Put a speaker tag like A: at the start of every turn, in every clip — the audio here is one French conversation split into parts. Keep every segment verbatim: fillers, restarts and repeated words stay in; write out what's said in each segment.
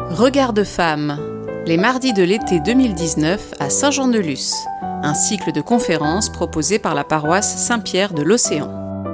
A: Regard de femme, les mardis de l'été deux mille dix-neuf à Saint-Jean-de-Luz, un cycle de conférences proposé par la paroisse Saint-Pierre de l'Océan.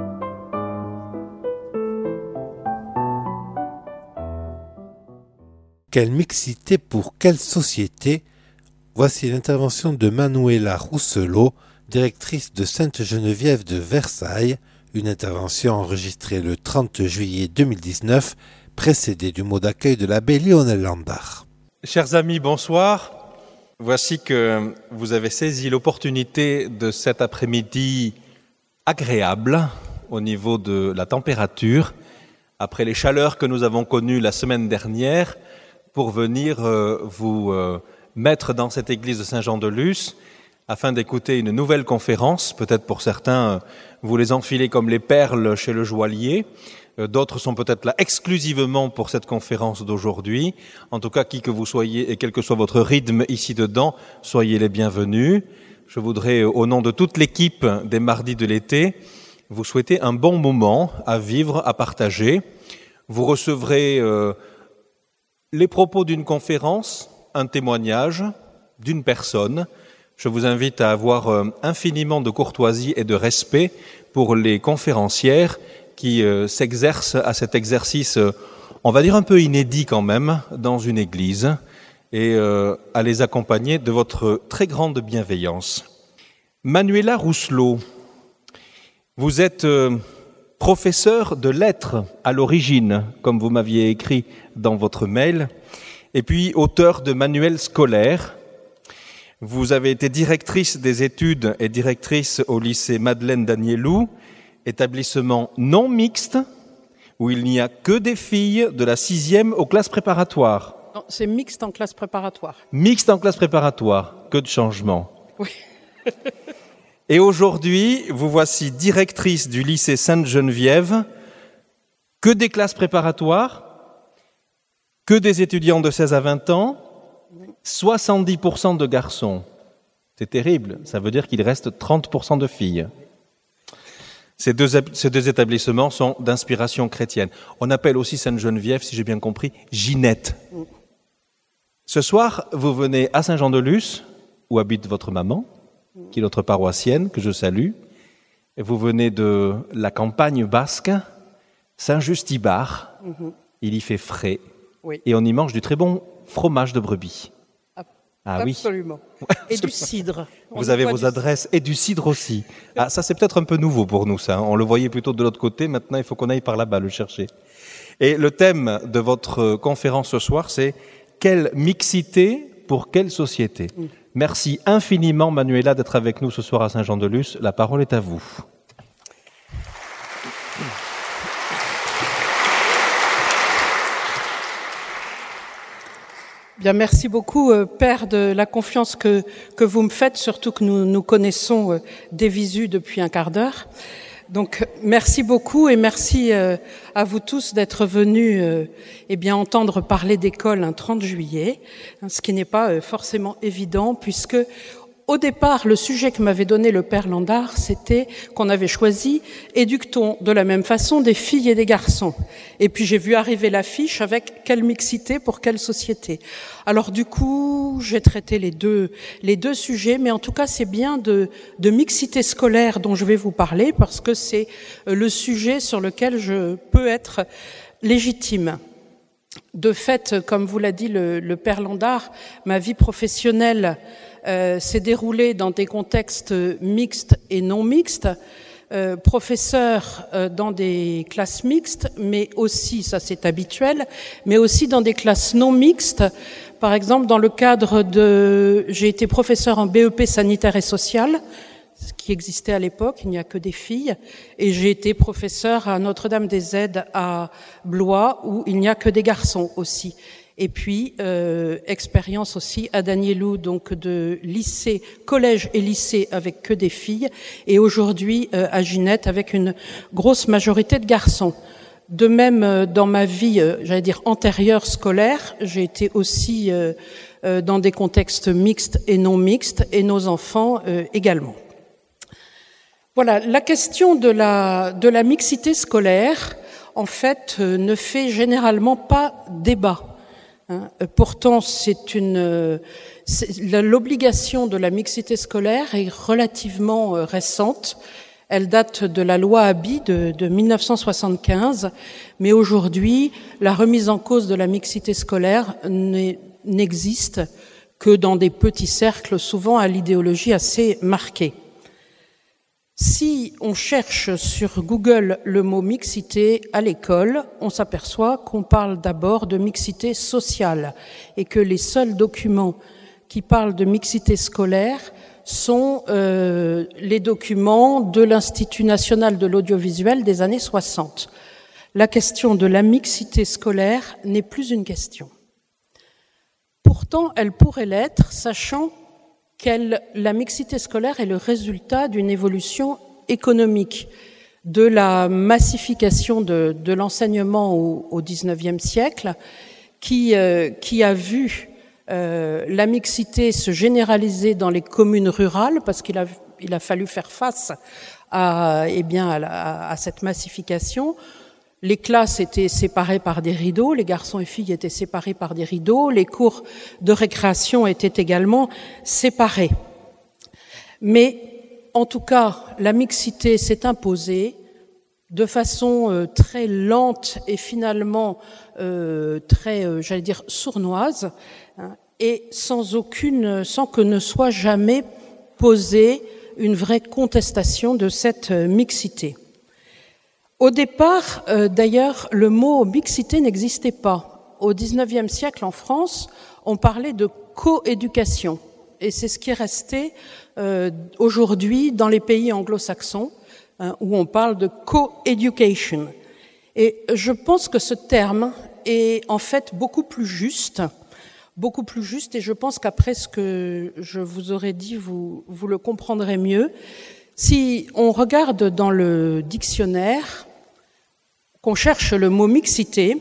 B: Quelle mixité pour quelle société? Voici l'intervention de Manuela Rousselot, directrice de Sainte-Geneviève de Versailles, une intervention enregistrée le trente juillet deux mille dix-neuf, précédée du mot d'accueil de l'abbé Lionel Landard.
C: Chers amis, bonsoir. Voici que vous avez saisi l'opportunité de cet après-midi agréable au niveau de la température, après les chaleurs que nous avons connues la semaine dernière, pour venir euh, vous euh, mettre dans cette église de Saint-Jean-de-Luz afin d'écouter une nouvelle conférence. Peut-être pour certains, vous les enfilez comme les perles chez le joaillier. Euh, d'autres sont peut-être là exclusivement pour cette conférence d'aujourd'hui. En tout cas, qui que vous soyez et quel que soit votre rythme ici dedans, soyez les bienvenus. Je voudrais, au nom de toute l'équipe des mardis de l'été, vous souhaiter un bon moment à vivre, à partager. Vous recevrez euh, les propos d'une conférence, un témoignage d'une personne. Je vous invite à avoir euh, infiniment de courtoisie et de respect pour les conférencières qui euh, s'exercent à cet exercice, euh, on va dire un peu inédit quand même, dans une église, et euh, à les accompagner de votre très grande bienveillance. Manuela Rousselot, vous êtes euh, professeur de lettres à l'origine, comme vous m'aviez écrit dans votre mail, et puis auteur de manuels scolaires. Vous avez été directrice des études et directrice au lycée Madeleine Danielou, établissement non mixte, où il n'y a que des filles de la sixième aux classes préparatoires.
D: Non, c'est mixte en classe préparatoire.
C: Mixte en classe préparatoire, que de changements.
D: Oui.
C: Et aujourd'hui, vous voici directrice du lycée Sainte-Geneviève, que des classes préparatoires, que des étudiants de seize à vingt ans, soixante-dix pour cent de garçons. C'est terrible, ça veut dire qu'il reste trente pour cent de filles. Ces deux, ces deux établissements sont d'inspiration chrétienne. On appelle aussi Sainte-Geneviève, si j'ai bien compris, Ginette. Ce soir, vous venez à Saint-Jean-de-Luz, où habite votre maman, qui est notre paroissienne, que je salue. Et vous venez de la campagne basque, Saint-Just-Ibar. Mm-hmm. Il y fait frais.
D: Oui.
C: Et on y mange du très bon fromage de brebis.
D: Ah, absolument. Oui. Et du cidre.
C: Vous avez vos adresses cidre. Et du cidre aussi. Ah, ça, c'est peut-être un peu nouveau pour nous, ça. On le voyait plutôt de l'autre côté. Maintenant, il faut qu'on aille par là-bas le chercher. Et le thème de votre conférence ce soir, c'est « Quelle mixité pour quelle société ?» mm. Merci infiniment, Manuela, d'être avec nous ce soir à Saint-Jean-de-Luz. La parole est à vous.
D: Bien, merci beaucoup, euh, Père, de la confiance que, que vous me faites, surtout que nous nous connaissons euh, des visus depuis un quart d'heure. Donc, merci beaucoup et merci euh, à vous tous d'être venus euh, eh bien, entendre parler d'école un trente juillet, hein, ce qui n'est pas euh, forcément évident puisque au départ, le sujet que m'avait donné le Père Landard, c'était qu'on avait choisi « Éduque-t-on de la même façon des filles et des garçons ?» Et puis j'ai vu arriver l'affiche avec « Quelle mixité pour quelle société ?» Alors du coup, j'ai traité les deux, les deux sujets, mais en tout cas, c'est bien de, de mixité scolaire dont je vais vous parler parce que c'est le sujet sur lequel je peux être légitime. De fait, comme vous l'a dit le, le Père Landard, ma vie professionnelle Euh, s'est déroulé dans des contextes mixtes et non mixtes, euh, professeur euh, dans des classes mixtes, mais aussi, ça c'est habituel, mais aussi dans des classes non mixtes. Par exemple, dans le cadre de... J'ai été professeur en B E P sanitaire et social, ce qui existait à l'époque, il n'y a que des filles, et j'ai été professeur à Notre-Dame-des-Aides à Blois, où il n'y a que des garçons aussi. Et puis, euh, expérience aussi à Danielou, donc de lycée, collège et lycée avec que des filles, et aujourd'hui euh, à Ginette avec une grosse majorité de garçons. De même, euh, dans ma vie, euh, j'allais dire antérieure scolaire, j'ai été aussi euh, euh, dans des contextes mixtes et non mixtes, et nos enfants euh, également. Voilà, la question de la, de la mixité scolaire, en fait, euh, ne fait généralement pas débat. Hein. Pourtant, c'est une c'est, l'obligation de la mixité scolaire est relativement euh, récente. Elle date de la loi Haby de, de mille neuf cent soixante-quinze, mais aujourd'hui, la remise en cause de la mixité scolaire n'existe que dans des petits cercles, souvent à l'idéologie assez marquée. Si on cherche sur Google le mot mixité à l'école, on s'aperçoit qu'on parle d'abord de mixité sociale et que les seuls documents qui parlent de mixité scolaire sont euh, les documents de l'Institut national de l'audiovisuel des années soixante. La question de la mixité scolaire n'est plus une question. Pourtant, elle pourrait l'être, sachant que la mixité scolaire est le résultat d'une évolution économique, de la massification de, de l'enseignement au, au dix-neuvième siècle, qui, euh, qui a vu euh, la mixité se généraliser dans les communes rurales, parce qu'il a, il a fallu faire face à, eh bien, à, la, à cette massification. Les classes étaient séparées par des rideaux, les garçons et filles étaient séparés par des rideaux, les cours de récréation étaient également séparés. Mais en tout cas, la mixité s'est imposée de façon euh, très lente et finalement euh, très, euh, j'allais dire, sournoise, hein, et sans aucune, sans que ne soit jamais posée une vraie contestation de cette euh, mixité. Au départ, euh, d'ailleurs, le mot mixité n'existait pas. Au dix-neuvième siècle, en France, on parlait de coéducation. Et c'est ce qui est resté euh, aujourd'hui dans les pays anglo-saxons, hein, où on parle de co-education. Et je pense que ce terme est en fait beaucoup plus juste, beaucoup plus juste, et je pense qu'après ce que je vous aurais dit, vous, vous le comprendrez mieux. Si on regarde dans le dictionnaire, qu'on cherche le mot mixité,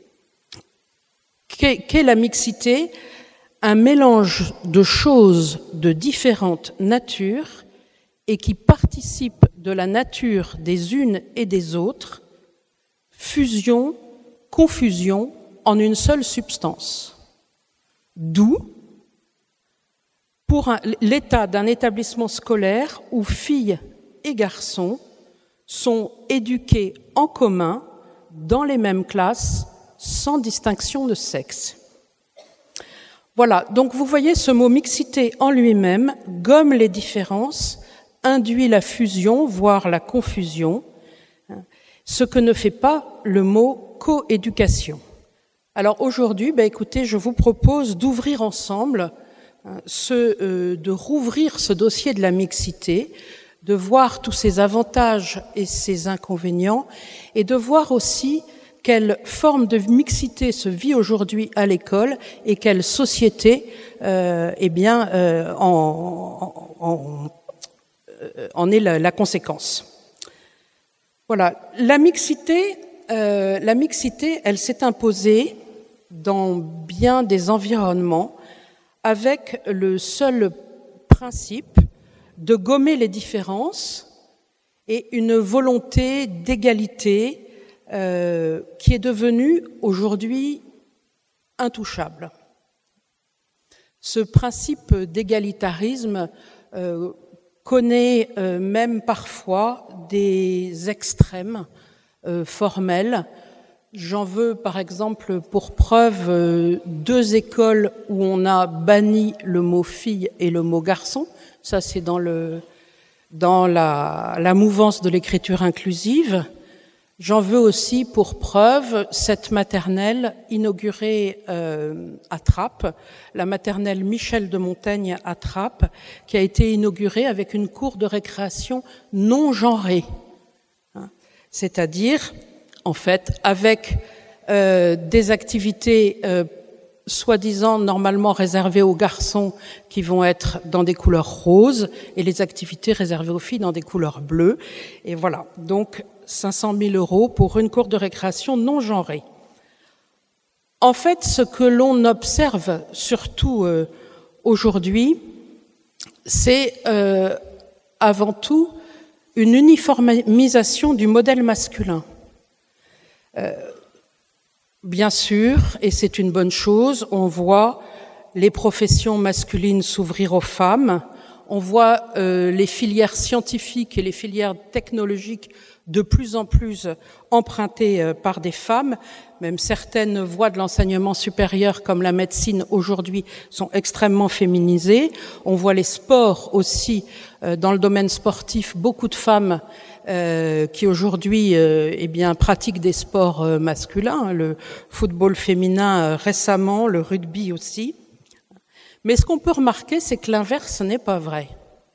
D: qu'est la mixité? Un mélange de choses de différentes natures et qui participent de la nature des unes et des autres, fusion, confusion en une seule substance. D'où, pour un, l'état d'un établissement scolaire où filles et garçons sont éduqués en commun dans les mêmes classes, sans distinction de sexe. Voilà, donc vous voyez, ce mot mixité en lui-même gomme les différences, induit la fusion, voire la confusion, ce que ne fait pas le mot coéducation. Alors aujourd'hui, ben écoutez, je vous propose d'ouvrir ensemble, ce, euh, de rouvrir ce dossier de la mixité, de voir tous ses avantages et ses inconvénients, et de voir aussi quelle forme de mixité se vit aujourd'hui à l'école et quelle société euh, eh bien, euh, en, en, en est la, la conséquence. Voilà, la mixité, euh, la mixité, elle s'est imposée dans bien des environnements avec le seul principe de gommer les différences et une volonté d'égalité euh, qui est devenue aujourd'hui intouchable. Ce principe d'égalitarisme euh, connaît euh, même parfois des extrêmes euh, formels. J'en veux par exemple pour preuve euh, deux écoles où on a banni le mot fille et le mot garçon. Ça, c'est dans le dans la, la mouvance de l'écriture inclusive. J'en veux aussi pour preuve cette maternelle inaugurée euh, à Trappes, la maternelle Michel de Montaigne à Trappes, qui a été inaugurée avec une cour de récréation non genrée, hein, c'est-à-dire, en fait, avec euh, des activités euh, soi-disant normalement réservées aux garçons qui vont être dans des couleurs roses et les activités réservées aux filles dans des couleurs bleues. Et voilà, donc cinq cent mille euros pour une cour de récréation non genrée. En fait, ce que l'on observe surtout euh, aujourd'hui, c'est euh, avant tout une uniformisation du modèle masculin. Euh, Bien sûr, et c'est une bonne chose, on voit les professions masculines s'ouvrir aux femmes, on voit euh, les filières scientifiques et les filières technologiques de plus en plus empruntées euh, par des femmes. Même certaines voies de l'enseignement supérieur, comme la médecine aujourd'hui, sont extrêmement féminisées. On voit les sports aussi, euh, dans le domaine sportif, beaucoup de femmes euh, qui aujourd'hui euh, eh bien, pratiquent des sports euh, masculins, le football féminin euh, récemment, le rugby aussi. Mais ce qu'on peut remarquer, c'est que l'inverse n'est pas vrai.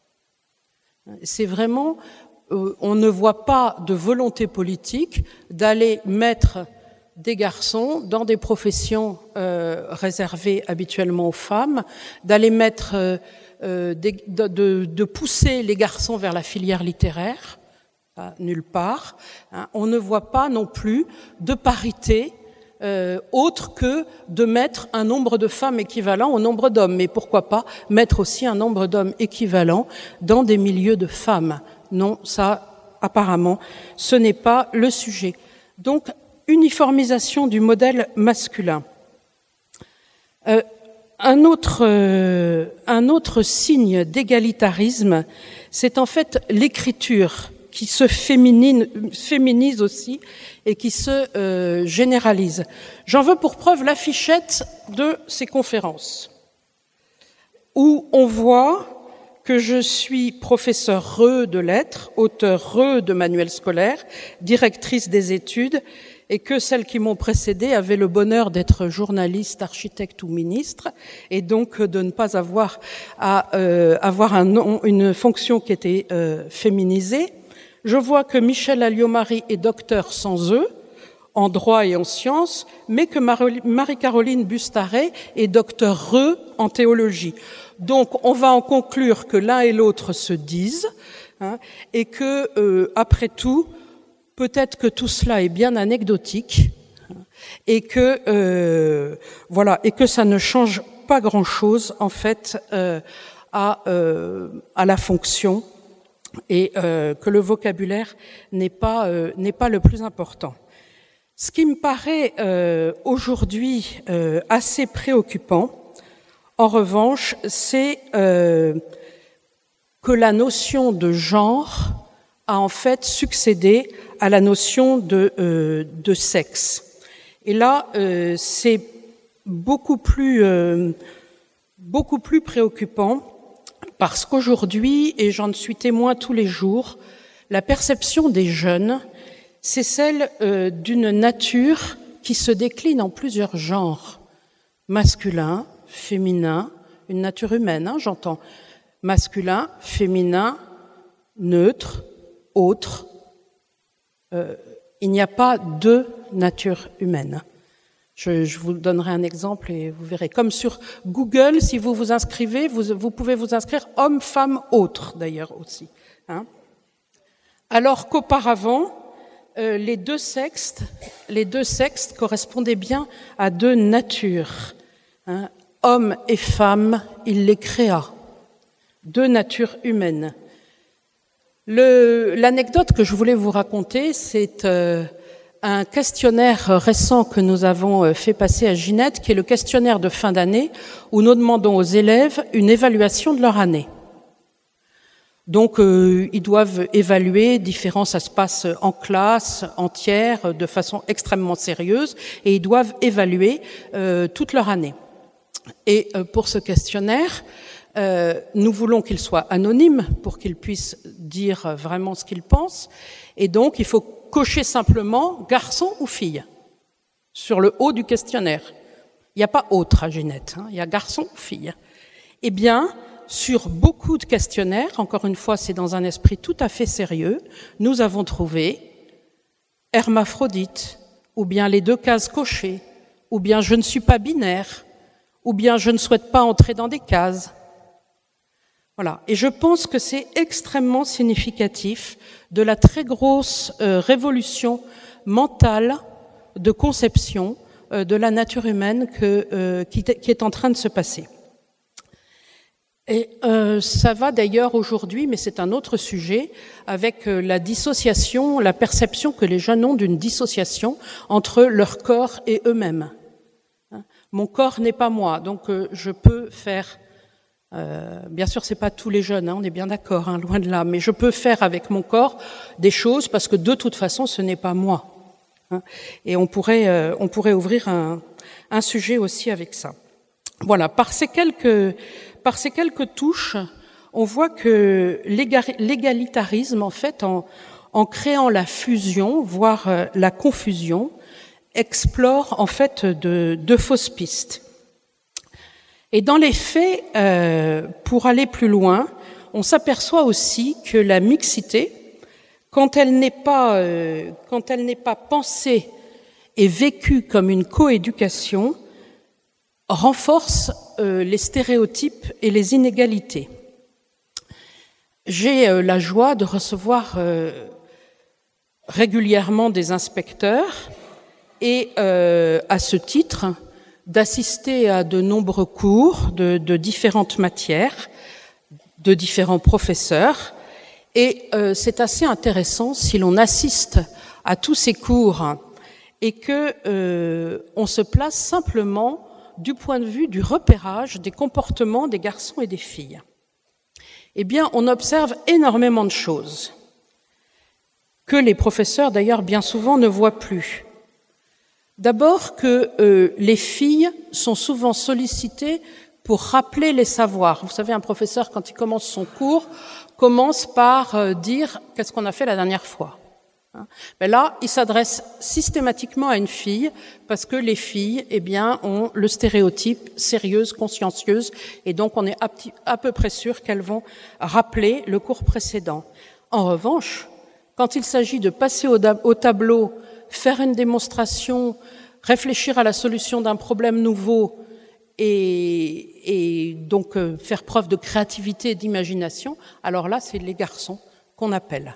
D: C'est vraiment, euh, on ne voit pas de volonté politique d'aller mettre des garçons dans des professions euh, réservées habituellement aux femmes, d'aller mettre, euh, euh, des, de, de, de pousser les garçons vers la filière littéraire, hein, nulle part. Hein. On ne voit pas non plus de parité Euh, autre que de mettre un nombre de femmes équivalent au nombre d'hommes. Mais pourquoi pas mettre aussi un nombre d'hommes équivalent dans des milieux de femmes? Non, ça, apparemment, ce n'est pas le sujet. Donc, uniformisation du modèle masculin. Euh, un autre, euh, un autre signe d'égalitarisme, c'est en fait l'écriture qui se féminine, féminise aussi et qui se euh, généralise. J'en veux pour preuve l'affichette de ces conférences, où on voit que je suis professeure de lettres, auteure de manuels scolaires, directrice des études, et que celles qui m'ont précédée avaient le bonheur d'être journaliste, architecte ou ministre, et donc de ne pas avoir à euh, avoir un nom, une fonction qui était euh, féminisée. Je vois que Michel Alliot-Marie est docteur sans E, en droit et en sciences, mais que Marie-Caroline Bustaret est docteur E en théologie. Donc, on va en conclure que l'un et l'autre se disent, hein, et que, euh, après tout, peut-être que tout cela est bien anecdotique, hein, et que, euh, voilà, et que ça ne change pas grand-chose, en fait, euh, à, euh, à la fonction, et euh, que le vocabulaire n'est pas, euh, n'est pas le plus important. Ce qui me paraît euh, aujourd'hui euh, assez préoccupant, en revanche, c'est euh, que la notion de genre a en fait succédé à la notion de, euh, de sexe. Et là, euh, c'est beaucoup plus, euh, beaucoup plus préoccupant parce qu'aujourd'hui, et j'en suis témoin tous les jours, la perception des jeunes, c'est celle euh, d'une nature qui se décline en plusieurs genres, masculin, féminin, une nature humaine, hein, j'entends, masculin, féminin, neutre, autre. Euh, il n'y a pas deux natures humaines. Je, je vous donnerai un exemple et vous verrez. Comme sur Google, si vous vous inscrivez, vous, vous pouvez vous inscrire homme, femme, autre, d'ailleurs aussi. Hein. Alors qu'auparavant, euh, les deux sexes, les deux sexes correspondaient bien à deux natures. Hein. Homme et femme, il les créa. Deux natures humaines. Le, l'anecdote que je voulais vous raconter, c'est euh, un questionnaire récent que nous avons fait passer à Ginette, qui est le questionnaire de fin d'année, où nous demandons aux élèves une évaluation de leur année. Donc, euh, ils doivent évaluer différents, ça se passe en classe entière, de façon extrêmement sérieuse, et ils doivent évaluer euh, toute leur année. Et euh, pour ce questionnaire, euh, nous voulons qu'il soit anonyme pour qu'ils puissent dire vraiment ce qu'ils pensent, et donc il faut cocher simplement garçon ou fille sur le haut du questionnaire. Il n'y a pas autre à Ginette, hein, il y a garçon ou fille. Eh bien, sur beaucoup de questionnaires, encore une fois, c'est dans un esprit tout à fait sérieux, nous avons trouvé hermaphrodite, ou bien les deux cases cochées, ou bien je ne suis pas binaire, ou bien je ne souhaite pas entrer dans des cases. Voilà. Et je pense que c'est extrêmement significatif de la très grosse euh, révolution mentale de conception euh, de la nature humaine que, euh, qui, qui est en train de se passer. Et euh, ça va d'ailleurs aujourd'hui, mais c'est un autre sujet, avec euh, la dissociation, la perception que les jeunes ont d'une dissociation entre leur corps et eux-mêmes. Hein? Mon corps n'est pas moi, donc euh, je peux faire... Euh, bien sûr, c'est pas tous les jeunes, hein, on est bien d'accord, hein, loin de là, mais je peux faire avec mon corps des choses parce que de toute façon, ce n'est pas moi. Hein? Et on pourrait, euh, on pourrait ouvrir un, un sujet aussi avec ça. Voilà, par ces quelques... Par ces quelques touches, on voit que l'égalitarisme, en fait, en, en créant la fusion, voire euh, la confusion, explore en fait de, de fausses pistes. Et dans les faits, euh, pour aller plus loin, on s'aperçoit aussi que la mixité, quand elle n'est pas, euh, quand elle n'est pas pensée et vécue comme une coéducation, renforce euh, les stéréotypes et les inégalités. J'ai euh, la joie de recevoir euh, régulièrement des inspecteurs et, euh, à ce titre, d'assister à de nombreux cours de, de différentes matières, de différents professeurs. Et euh, c'est assez intéressant si l'on assiste à tous ces cours et que euh, on se place simplement du point de vue du repérage des comportements des garçons et des filles. Eh bien, on observe énormément de choses que les professeurs, d'ailleurs, bien souvent ne voient plus. D'abord que euh, les filles sont souvent sollicitées pour rappeler les savoirs. Vous savez, un professeur, quand il commence son cours, commence par euh, dire « qu'est-ce qu'on a fait la dernière fois ?» Mais là, il s'adresse systématiquement à une fille parce que les filles, eh bien, ont le stéréotype sérieuse, consciencieuse, et donc on est à, petit, à peu près sûr qu'elles vont rappeler le cours précédent. En revanche, quand il s'agit de passer au, au tableau, faire une démonstration, réfléchir à la solution d'un problème nouveau et, et donc euh, faire preuve de créativité et d'imagination, alors là, c'est les garçons qu'on appelle.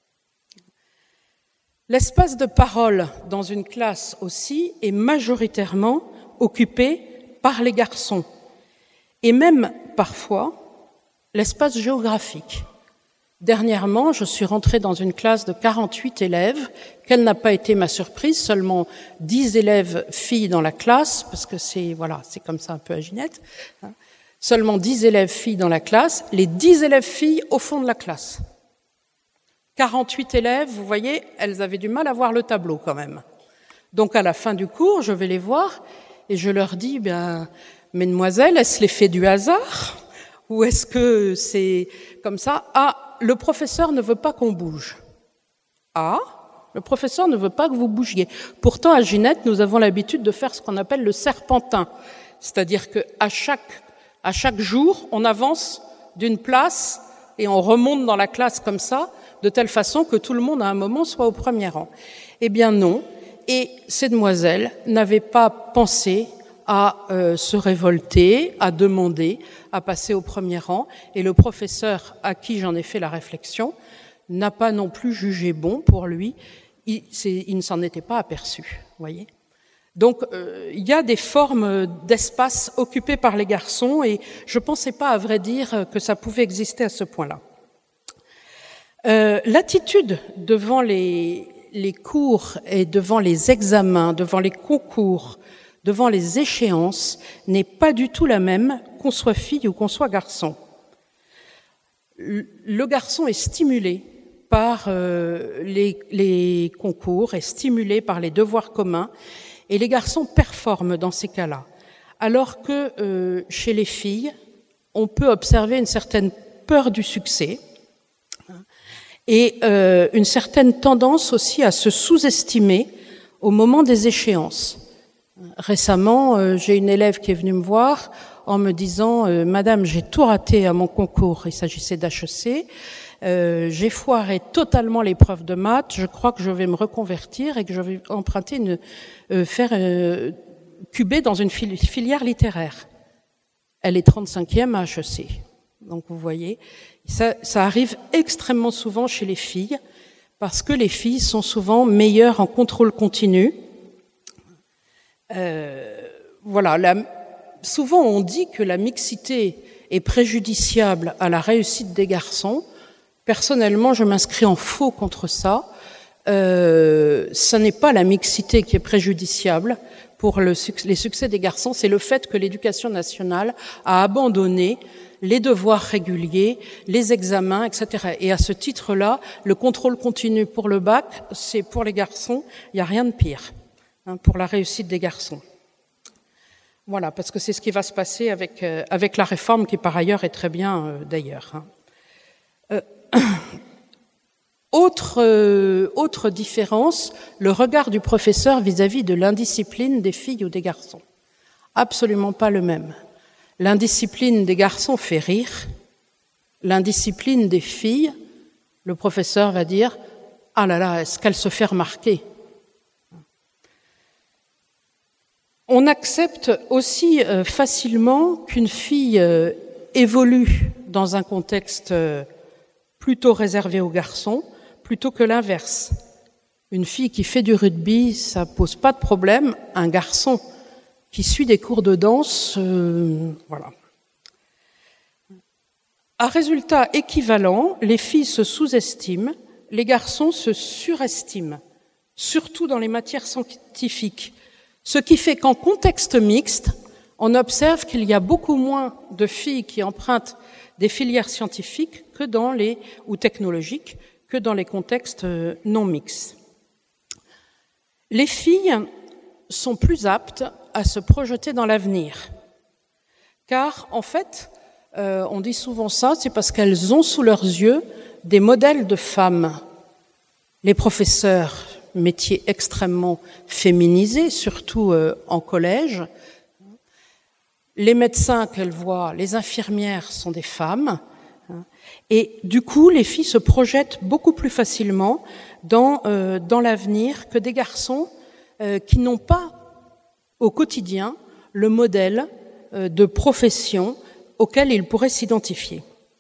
D: L'espace de parole dans une classe aussi est majoritairement occupé par les garçons et même parfois l'espace géographique. Dernièrement, je suis rentrée dans une classe de quarante-huit élèves. Quelle n'a pas été ma surprise, seulement dix élèves filles dans la classe, parce que c'est voilà, c'est comme ça un peu à Ginette. Hein. Seulement dix élèves filles dans la classe, les dix élèves filles au fond de la classe. quarante-huit élèves, vous voyez, elles avaient du mal à voir le tableau quand même. Donc à la fin du cours, je vais les voir et je leur dis, ben, mesdemoiselles, est-ce l'effet du hasard ou est-ce que c'est comme ça? Ah, le professeur ne veut pas qu'on bouge. Ah, le professeur ne veut pas que vous bougiez. Pourtant, à Ginette, nous avons l'habitude de faire ce qu'on appelle le serpentin. C'est-à-dire qu'à chaque, à chaque jour, on avance d'une place et on remonte dans la classe comme ça, de telle façon que tout le monde à un moment soit au premier rang. Eh bien non, et ces demoiselles n'avaient pas pensé à euh, se révolter, à demander, à passer au premier rang, et le professeur à qui j'en ai fait la réflexion n'a pas non plus jugé bon pour lui, il, c'est, il ne s'en était pas aperçu, voyez. Donc euh, il y a des formes d'espace occupées par les garçons, et je ne pensais pas, à vrai dire, que ça pouvait exister à ce point-là. Euh, l'attitude devant les, les cours et devant les examens, devant les concours, devant les échéances, n'est pas du tout la même qu'on soit fille ou qu'on soit garçon. Le garçon est stimulé par euh, les, les concours, est stimulé par les devoirs communs, et les garçons performent dans ces cas-là. Alors que euh, chez les filles, on peut observer une certaine peur du succès, et euh, une certaine tendance aussi à se sous-estimer au moment des échéances. Récemment, euh, j'ai une élève qui est venue me voir en me disant euh, « Madame, j'ai tout raté à mon concours, il s'agissait d'H E C, euh, j'ai foiré totalement l'épreuve de maths, je crois que je vais me reconvertir et que je vais emprunter une euh, faire euh, Q B dans une filière littéraire. » Elle est trente-cinquième à H E C. Donc vous voyez, ça, ça arrive extrêmement souvent chez les filles, parce que les filles sont souvent meilleures en contrôle continu. Euh, voilà, la, souvent on dit que la mixité est préjudiciable à la réussite des garçons, personnellement, je m'inscris en faux contre ça. Euh, ce n'est pas la mixité qui est préjudiciable pour le, les succès des garçons, c'est le fait que l'éducation nationale a abandonné les devoirs réguliers, les examens, et cetera. Et à ce titre-là, le contrôle continu pour le bac, c'est pour les garçons, il n'y a rien de pire hein, pour la réussite des garçons. Voilà, parce que c'est ce qui va se passer avec, euh, avec la réforme qui, par ailleurs, est très bien euh, d'ailleurs. Hein. Euh, autre, euh, autre différence, le regard du professeur vis-à-vis de l'indiscipline des filles ou des garçons. Absolument pas le même. L'indiscipline des garçons fait rire. L'indiscipline des filles, le professeur va dire « Ah là là, est-ce qu'elle se fait remarquer ?» On accepte aussi euh, facilement qu'une fille euh, évolue dans un contexte euh, plutôt réservé aux garçons, plutôt que l'inverse. Une fille qui fait du rugby, ça pose pas de problème. Un garçon qui suit des cours de danse, euh, voilà. À résultat équivalent, les filles se sous-estiment, les garçons se surestiment, surtout dans les matières scientifiques. Ce qui fait qu'en contexte mixte, on observe qu'il y a beaucoup moins de filles qui empruntent des filières scientifiques que dans les, ou technologiques que dans les contextes non mixtes. Les filles sont plus aptes à se projeter dans l'avenir, car en fait, euh, on dit souvent ça, c'est parce qu'elles ont sous leurs yeux des modèles de femmes. Les professeurs, métier extrêmement féminisé, surtout euh, en collège. Les médecins qu'elles voient, les infirmières sont des femmes. Hein, et du coup, les filles se projettent beaucoup plus facilement dans, euh, dans l'avenir que des garçons euh, qui n'ont pas au quotidien le modèle euh, de profession auquel ils pourraient s'identifier.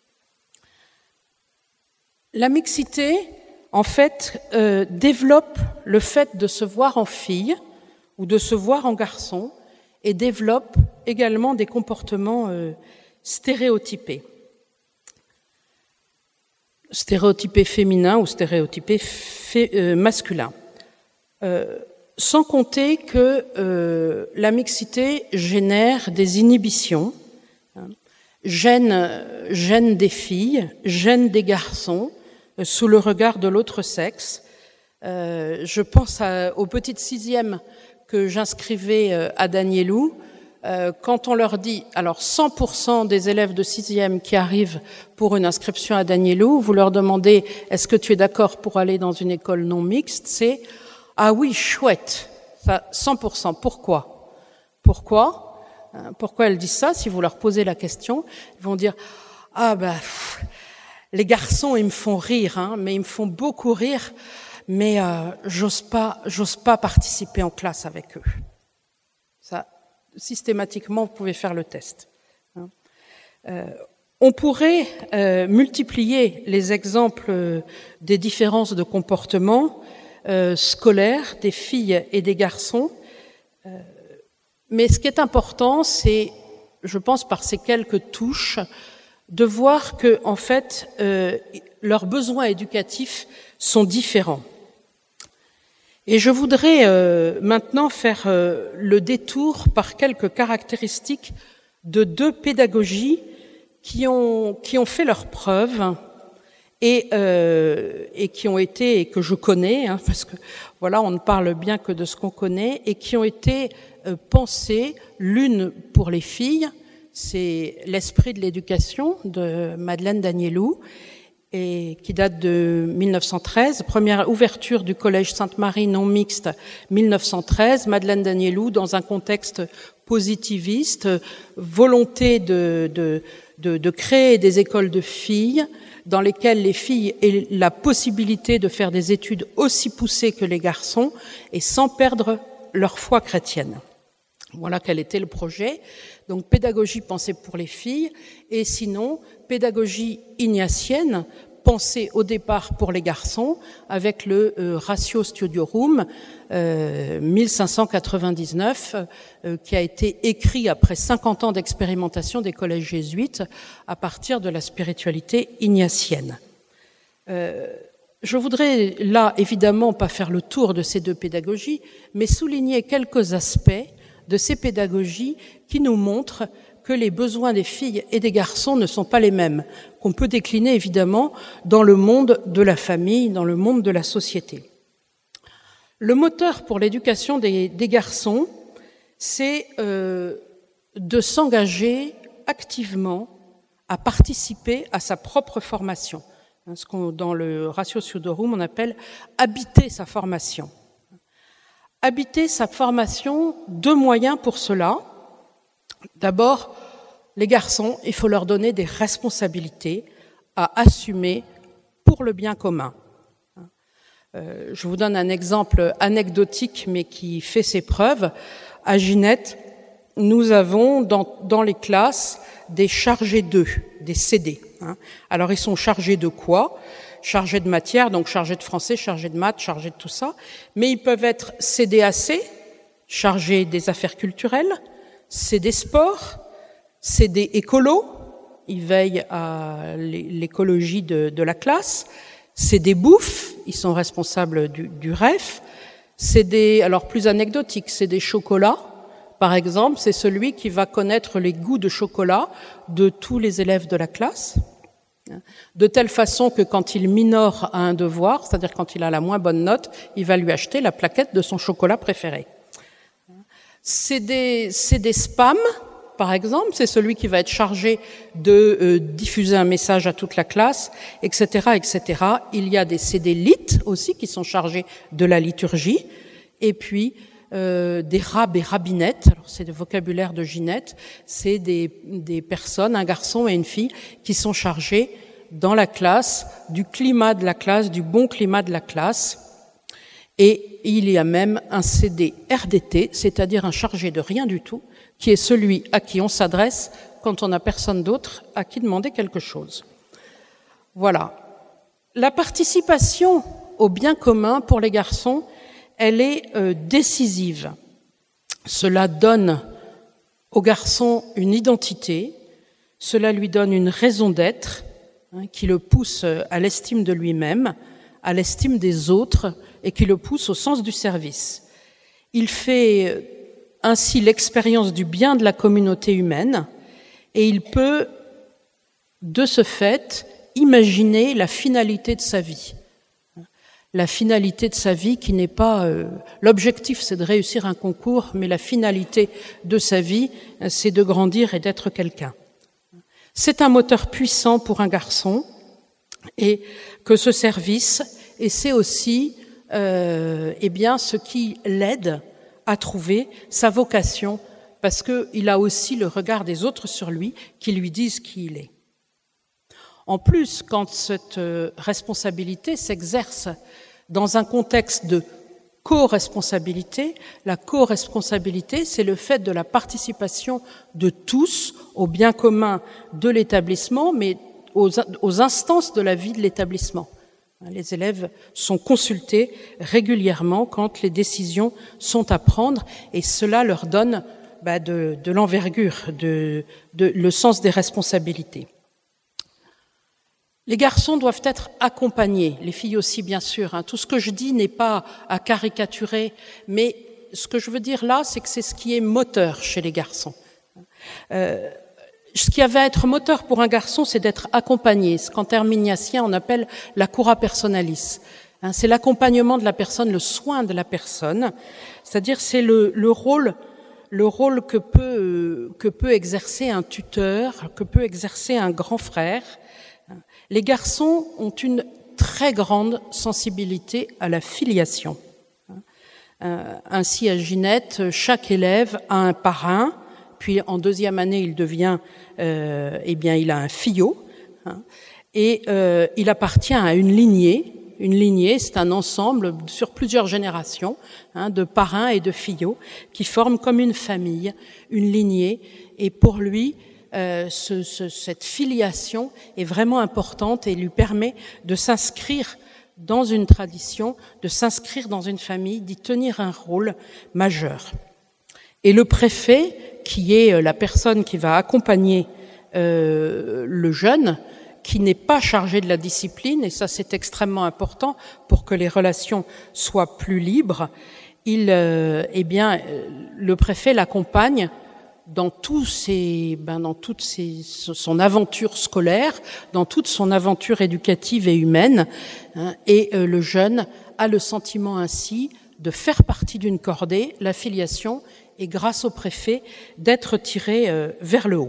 D: La mixité, en fait, euh, développe le fait de se voir en fille ou de se voir en garçon et développe également des comportements euh, stéréotypés. Stéréotypés féminins ou stéréotypés fé- euh, masculins. Euh, sans compter que euh, la mixité génère des inhibitions, hein, gêne, gêne des filles, gêne des garçons, sous le regard de l'autre sexe. Euh, je pense à, aux petites sixièmes que j'inscrivais euh, à Danielou. Euh, quand on leur dit, alors cent pour cent des élèves de sixième qui arrivent pour une inscription à Danielou, vous leur demandez « Est-ce que tu es d'accord pour aller dans une école non mixte ?» C'est « Ah oui, chouette !» Ça, cent pour cent. Pourquoi ? Pourquoi ? Pourquoi elles disent ça ? Si vous leur posez la question, ils vont dire « Ah ben... Pff, les garçons, ils me font rire, hein, mais ils me font beaucoup rire, mais euh, j'ose pas, j'ose pas participer en classe avec eux. » Ça, systématiquement, vous pouvez faire le test. Hein. Euh, on pourrait euh, multiplier les exemples euh, des différences de comportement euh, scolaires des filles et des garçons, euh, mais ce qui est important, c'est, je pense, par ces quelques touches, de voir que, en fait, euh, leurs besoins éducatifs sont différents. Et je voudrais euh, maintenant faire euh, le détour par quelques caractéristiques de deux pédagogies qui ont qui ont fait leurs preuves et euh, et qui ont été et que je connais, hein, parce que voilà, on ne parle bien que de ce qu'on connaît, et qui ont été euh, pensées, l'une pour les filles. C'est l'esprit de l'éducation de Madeleine Danielou, et qui date de mille neuf cent treize, première ouverture du collège Sainte-Marie non mixte mille neuf cent treize, Madeleine Danielou dans un contexte positiviste, volonté de, de, de, de créer des écoles de filles dans lesquelles les filles aient la possibilité de faire des études aussi poussées que les garçons et sans perdre leur foi chrétienne. Voilà quel était le projet. Donc pédagogie pensée pour les filles, et sinon pédagogie ignatienne pensé au départ pour les garçons avec le euh, Ratio Studiorum euh, mille cinq cent quatre-vingt-dix-neuf euh, qui a été écrit après cinquante ans d'expérimentation des collèges jésuites à partir de la spiritualité ignatienne. Euh, je voudrais là évidemment pas faire le tour de ces deux pédagogies, mais souligner quelques aspects de ces pédagogies qui nous montrent que les besoins des filles et des garçons ne sont pas les mêmes, qu'on peut décliner évidemment dans le monde de la famille, dans le monde de la société. Le moteur pour l'éducation des, des garçons, c'est euh, de s'engager activement à participer à sa propre formation. Ce qu'on, dans le Ratio Studiorum, on appelle habiter sa formation. Habiter sa formation, deux moyens pour cela. D'abord, les garçons, il faut leur donner des responsabilités à assumer pour le bien commun. Euh, je vous donne un exemple anecdotique, mais qui fait ses preuves. À Ginette, nous avons dans, dans les classes des chargés d'eux, des C D. Hein. Alors, ils sont chargés de quoi ? Chargés de matière, donc chargés de français, chargés de maths, chargés de tout ça. Mais ils peuvent être C D A C, chargés des affaires culturelles, C D sport, C D écolo, ils veillent à l'écologie de, de la classe, C D bouffe, ils sont responsables du, du R E F, C D, alors plus anecdotique, C D chocolat, par exemple, c'est celui qui va connaître les goûts de chocolat de tous les élèves de la classe, de telle façon que quand il minore à un devoir, c'est-à-dire quand il a la moins bonne note, il va lui acheter la plaquette de son chocolat préféré. C'est des, c'est des spams, par exemple, c'est celui qui va être chargé de euh, diffuser un message à toute la classe, et cetera, et cetera. Il y a des C D lit aussi qui sont chargés de la liturgie, et puis euh, des rabs et rabinettes. Alors c'est le vocabulaire de Ginette. C'est des, des personnes, un garçon et une fille, qui sont chargés dans la classe du climat de la classe, du bon climat de la classe. Et il y a même un C D R D T, c'est-à-dire un chargé de rien du tout, qui est celui à qui on s'adresse quand on n'a personne d'autre à qui demander quelque chose. Voilà. La participation au bien commun pour les garçons, elle est euh, décisive. Cela donne au garçon une identité, cela lui donne une raison d'être, hein, qui le pousse à l'estime de lui-même, à l'estime des autres, et qui le pousse au sens du service. Il fait ainsi l'expérience du bien de la communauté humaine et il peut, de ce fait, imaginer la finalité de sa vie. La finalité de sa vie qui n'est pas... Euh, l'objectif, c'est de réussir un concours, mais la finalité de sa vie, c'est de grandir et d'être quelqu'un. C'est un moteur puissant pour un garçon et que ce service, et c'est aussi euh, eh bien, ce qui l'aide à trouver sa vocation, parce qu'il a aussi le regard des autres sur lui qui lui disent qui il est. En plus, quand cette responsabilité s'exerce dans un contexte de co-responsabilité, la co-responsabilité, c'est le fait de la participation de tous au bien commun de l'établissement, mais aux, aux instances de la vie de l'établissement. Les élèves sont consultés régulièrement quand les décisions sont à prendre et cela leur donne bah, de, de l'envergure, de, de, le sens des responsabilités. Les garçons doivent être accompagnés, les filles aussi bien sûr. Hein. Tout ce que je dis n'est pas à caricaturer, mais ce que je veux dire là, c'est que c'est ce qui est moteur chez les garçons. Euh, Ce qui va être moteur pour un garçon, c'est d'être accompagné. Ce qu'en termes ignatiens, on appelle la cura personalis. Hein, c'est l'accompagnement de la personne, le soin de la personne. C'est-à-dire, c'est le, le rôle, le rôle que peut, que peut exercer un tuteur, que peut exercer un grand frère. Les garçons ont une très grande sensibilité à la filiation. Euh, ainsi, à Ginette, chaque élève a un parrain. Puis en deuxième année, il devient, euh, eh bien, il a un fillot, hein, et euh, il appartient à une lignée. Une lignée, c'est un ensemble sur plusieurs générations, hein, de parrains et de fillots qui forment comme une famille, une lignée. Et pour lui, euh, ce, ce, cette filiation est vraiment importante et lui permet de s'inscrire dans une tradition, de s'inscrire dans une famille, d'y tenir un rôle majeur. Et le préfet, qui est la personne qui va accompagner euh, le jeune, qui n'est pas chargé de la discipline, et ça c'est extrêmement important pour que les relations soient plus libres, il, euh, eh bien, le préfet l'accompagne dans tous ses, ben, dans toute ses, son aventure scolaire, dans toute son aventure éducative et humaine, hein, et euh, le jeune a le sentiment ainsi de faire partie d'une cordée, la filiation, et grâce au préfet, d'être tiré euh, vers le haut.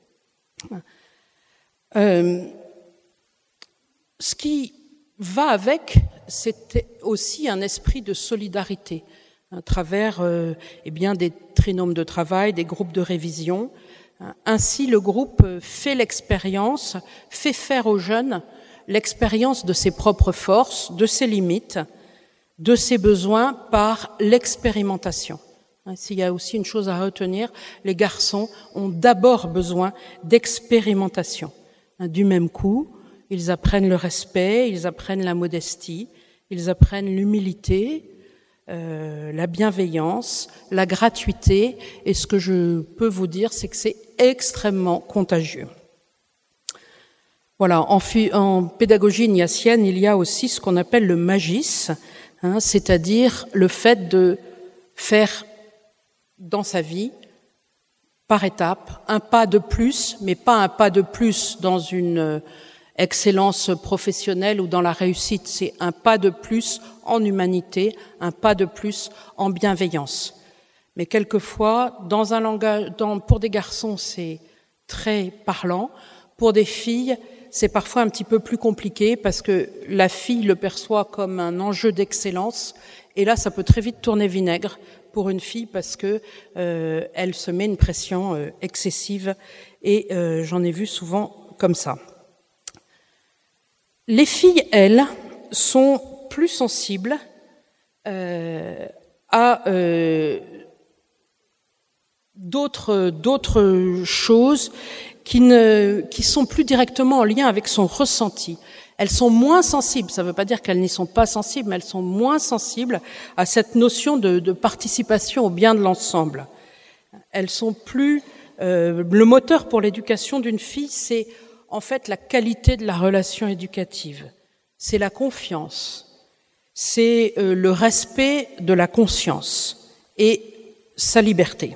D: Euh, ce qui va avec, c'est aussi un esprit de solidarité, à travers euh, eh bien des trinômes de travail, des groupes de révision. Ainsi, le groupe fait l'expérience, fait faire aux jeunes l'expérience de ses propres forces, de ses limites, de ses besoins par l'expérimentation. S'il y a aussi une chose à retenir, les garçons ont d'abord besoin d'expérimentation. Du même coup, ils apprennent le respect, ils apprennent la modestie, ils apprennent l'humilité, Euh, la bienveillance, la gratuité, et ce que je peux vous dire, c'est que c'est extrêmement contagieux. Voilà, en, en pédagogie ignatienne, il y a aussi ce qu'on appelle le magis, hein, c'est-à-dire le fait de faire dans sa vie, par étapes, un pas de plus, mais pas un pas de plus dans une excellence professionnelle ou dans la réussite, c'est un pas de plus en humanité, un pas de plus en bienveillance. Mais quelquefois, dans un langage, dans, pour des garçons, c'est très parlant. Pour des filles, c'est parfois un petit peu plus compliqué parce que la fille le perçoit comme un enjeu d'excellence. Et là, ça peut très vite tourner vinaigre pour une fille parce que euh, elle se met une pression euh, excessive. Et euh, j'en ai vu souvent comme ça. Les filles, elles, sont plus sensibles euh, à euh, d'autres, d'autres choses qui, ne, qui sont plus directement en lien avec son ressenti. Elles sont moins sensibles, ça ne veut pas dire qu'elles n'y sont pas sensibles, mais elles sont moins sensibles à cette notion de, de participation au bien de l'ensemble. Elles sont plus... Euh, le moteur pour l'éducation d'une fille, c'est en fait la qualité de la relation éducative. C'est la confiance. C'est euh, le respect de la conscience et sa liberté.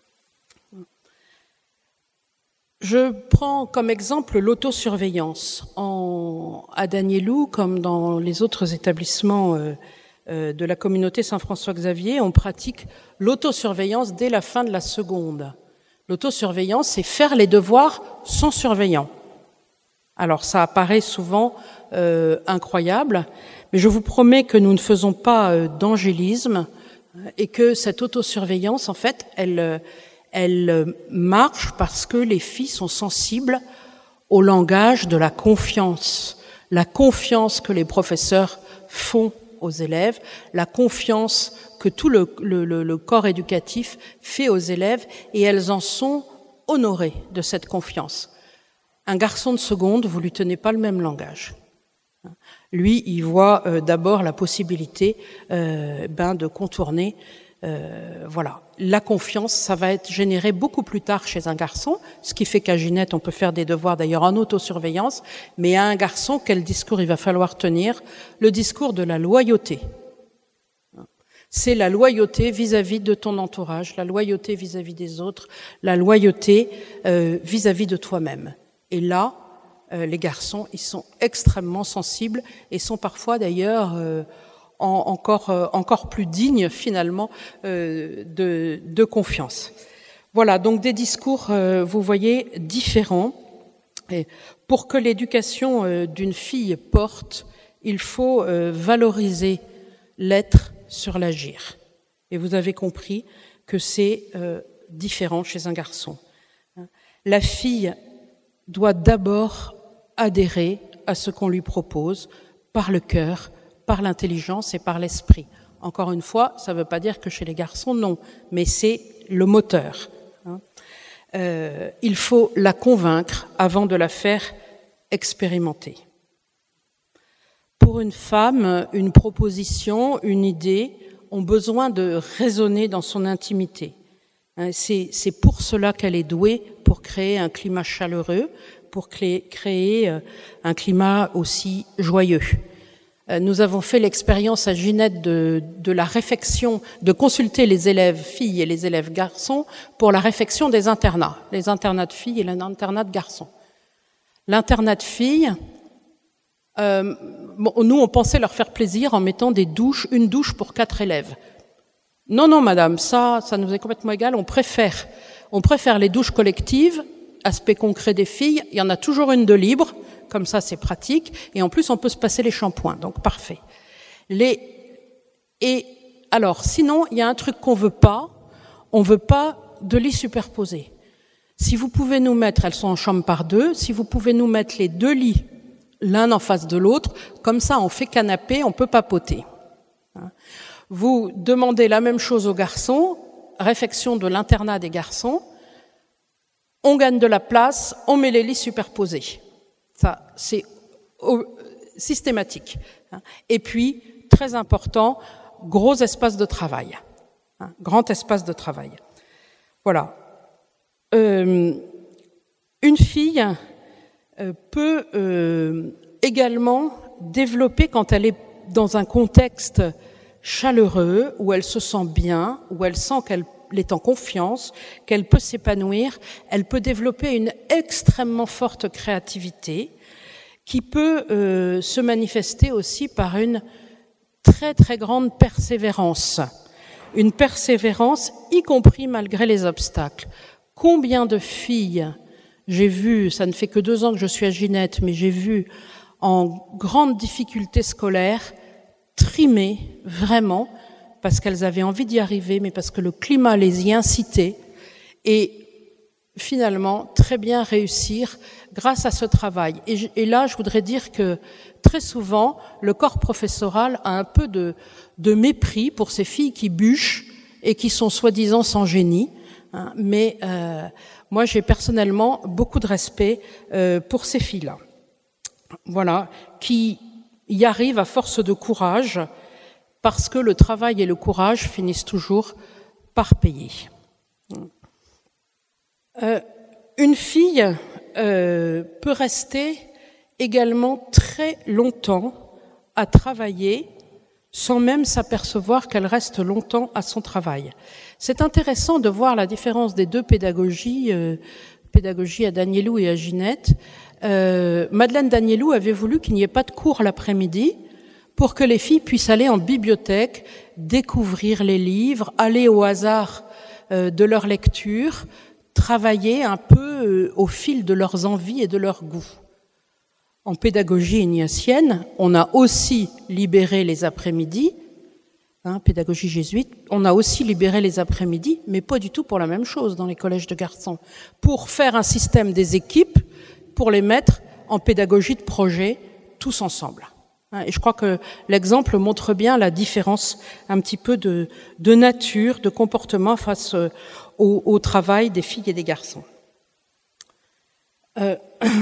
D: Je prends comme exemple l'autosurveillance. En, à Danielou, comme dans les autres établissements euh, euh, de la communauté Saint-François-Xavier, on pratique l'autosurveillance dès la fin de la seconde. L'autosurveillance, c'est faire les devoirs sans surveillant. Alors ça apparaît souvent euh, incroyable, mais je vous promets que nous ne faisons pas euh, d'angélisme et que cette autosurveillance, en fait, elle, elle marche parce que les filles sont sensibles au langage de la confiance, la confiance que les professeurs font aux élèves, la confiance que tout le, le, le corps éducatif fait aux élèves, et elles en sont honorées de cette confiance. Un garçon de seconde, vous lui tenez pas le même langage. Lui, il voit euh, d'abord la possibilité euh, ben, de contourner. Euh, voilà, la confiance, ça va être généré beaucoup plus tard chez un garçon, ce qui fait qu'à Ginette, on peut faire des devoirs d'ailleurs en autosurveillance, mais à un garçon, quel discours il va falloir tenir? Le discours de la loyauté. C'est la loyauté vis-à-vis de ton entourage, la loyauté vis-à-vis des autres, la loyauté euh, vis-à-vis de toi-même. Et là, euh, les garçons, ils sont extrêmement sensibles et sont parfois d'ailleurs euh, en, encore, euh, encore plus dignes finalement euh, de, de confiance. Voilà, donc des discours, euh, vous voyez, différents. Et pour que l'éducation euh, d'une fille porte, il faut euh, valoriser l'être sur l'agir. Et vous avez compris que c'est euh, différent chez un garçon. La fille doit d'abord adhérer à ce qu'on lui propose par le cœur, par l'intelligence et par l'esprit. Encore une fois, ça ne veut pas dire que chez les garçons, non, mais c'est le moteur. Euh, il faut la convaincre avant de la faire expérimenter. Pour une femme, une proposition, une idée ont besoin de résonner dans son intimité. C'est, c'est pour cela qu'elle est douée, pour créer un climat chaleureux, pour créer, créer un climat aussi joyeux. Nous avons fait l'expérience à Ginette de, de la réfection, de consulter les élèves filles et les élèves garçons pour la réfection des internats, les internats de filles et les internats de garçons. L'internat de filles, euh, bon, nous on pensait leur faire plaisir en mettant des douches, une douche pour quatre élèves. Non, non, madame, ça, ça nous est complètement égal. On préfère, on préfère les douches collectives, aspect concret des filles. Il y en a toujours une de libre, comme ça c'est pratique. Et en plus, on peut se passer les shampoings, donc parfait. Les et alors, sinon, il y a un truc qu'on veut pas. On veut pas de lits superposés. Si vous pouvez nous mettre, elles sont en chambre par deux. Si vous pouvez nous mettre les deux lits l'un en face de l'autre, comme ça, on fait canapé, on peut papoter. Vous demandez la même chose aux garçons, réfection de l'internat des garçons, on gagne de la place, on met les lits superposés. Ça, c'est systématique. Et puis, très important, gros espace de travail. Grand espace de travail. Voilà. Euh, une fille euh, peut euh, également développer, quand elle est dans un contexte chaleureux, où elle se sent bien, où elle sent qu'elle est en confiance, qu'elle peut s'épanouir, elle peut développer une extrêmement forte créativité qui peut euh, se manifester aussi par une très très grande persévérance. Une persévérance, y compris malgré les obstacles. Combien de filles j'ai vu, ça ne fait que deux ans que je suis à Ginette, mais j'ai vu en grande difficulté scolaire, trimées, vraiment, parce qu'elles avaient envie d'y arriver, mais parce que le climat les y incitait, et finalement, très bien réussir grâce à ce travail. Et, je, et là, je voudrais dire que très souvent, le corps professoral a un peu de, de mépris pour ces filles qui bûchent et qui sont soi-disant sans génie, hein, mais euh, moi, j'ai personnellement beaucoup de respect euh, pour ces filles-là. Voilà, qui y arrivent à force de courage, parce que le travail et le courage finissent toujours par payer. Euh, une fille euh, peut rester également très longtemps à travailler sans même s'apercevoir qu'elle reste longtemps à son travail. C'est intéressant de voir la différence des deux pédagogies, euh, pédagogie à Danielou et à Ginette. Euh, Madeleine Danielou avait voulu qu'il n'y ait pas de cours l'après-midi pour que les filles puissent aller en bibliothèque, découvrir les livres, aller au hasard euh, de leur lecture, travailler un peu euh, au fil de leurs envies et de leurs goûts. En pédagogie ignatienne, on a aussi libéré les après-midi, hein, pédagogie jésuite, on a aussi libéré les après-midi, mais pas du tout pour la même chose dans les collèges de garçons, pour faire un système des équipes, pour les mettre en pédagogie de projet, tous ensemble. Et je crois que l'exemple montre bien la différence un petit peu de, de nature, de comportement face au, au travail des filles et des garçons. Euh,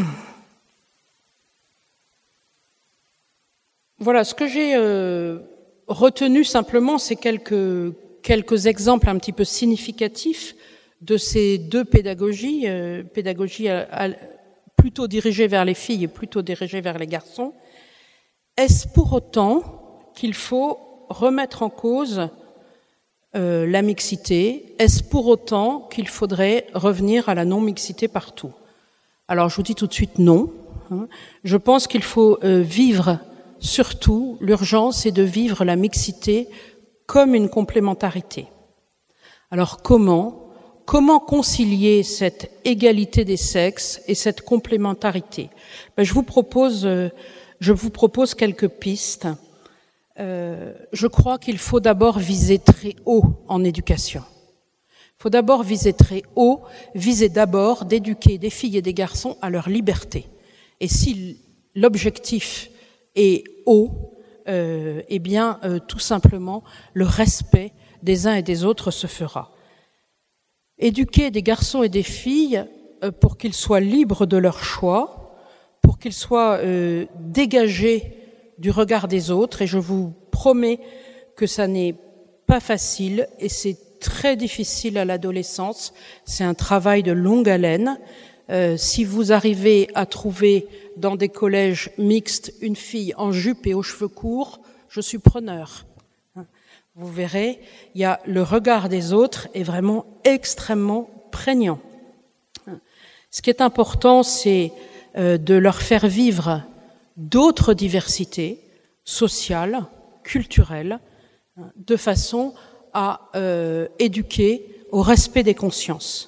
D: voilà, ce que j'ai euh, retenu simplement, c'est quelques, quelques exemples un petit peu significatifs de ces deux pédagogies, euh, pédagogie à, à, plutôt dirigée vers les filles et plutôt dirigée vers les garçons. Est-ce pour autant qu'il faut remettre en cause euh, la mixité? Est-ce pour autant qu'il faudrait revenir à la non-mixité partout? Alors je vous dis tout de suite non. Hein. Je pense qu'il faut euh, vivre, surtout, l'urgence est de vivre la mixité comme une complémentarité. Alors comment Comment concilier cette égalité des sexes et cette complémentarité? Ben, je vous propose... Euh, Je vous propose quelques pistes. Euh, je crois qu'il faut d'abord viser très haut en éducation. Il faut d'abord viser très haut, viser d'abord d'éduquer des filles et des garçons à leur liberté. Et si l'objectif est haut, euh, eh bien, euh, tout simplement, le respect des uns et des autres se fera. Éduquer des garçons et des filles euh, pour qu'ils soient libres de leur choix, pour qu'ils soient euh, dégagés du regard des autres, et je vous promets que ça n'est pas facile et c'est très difficile à l'adolescence, c'est un travail de longue haleine. Euh, si vous arrivez à trouver dans des collèges mixtes une fille en jupe et aux cheveux courts, je suis preneur. Vous verrez, il y a le regard des autres est vraiment extrêmement prégnant. Ce qui est important, c'est euh, de leur faire vivre d'autres diversités sociales, culturelles, de façon à euh, éduquer au respect des consciences.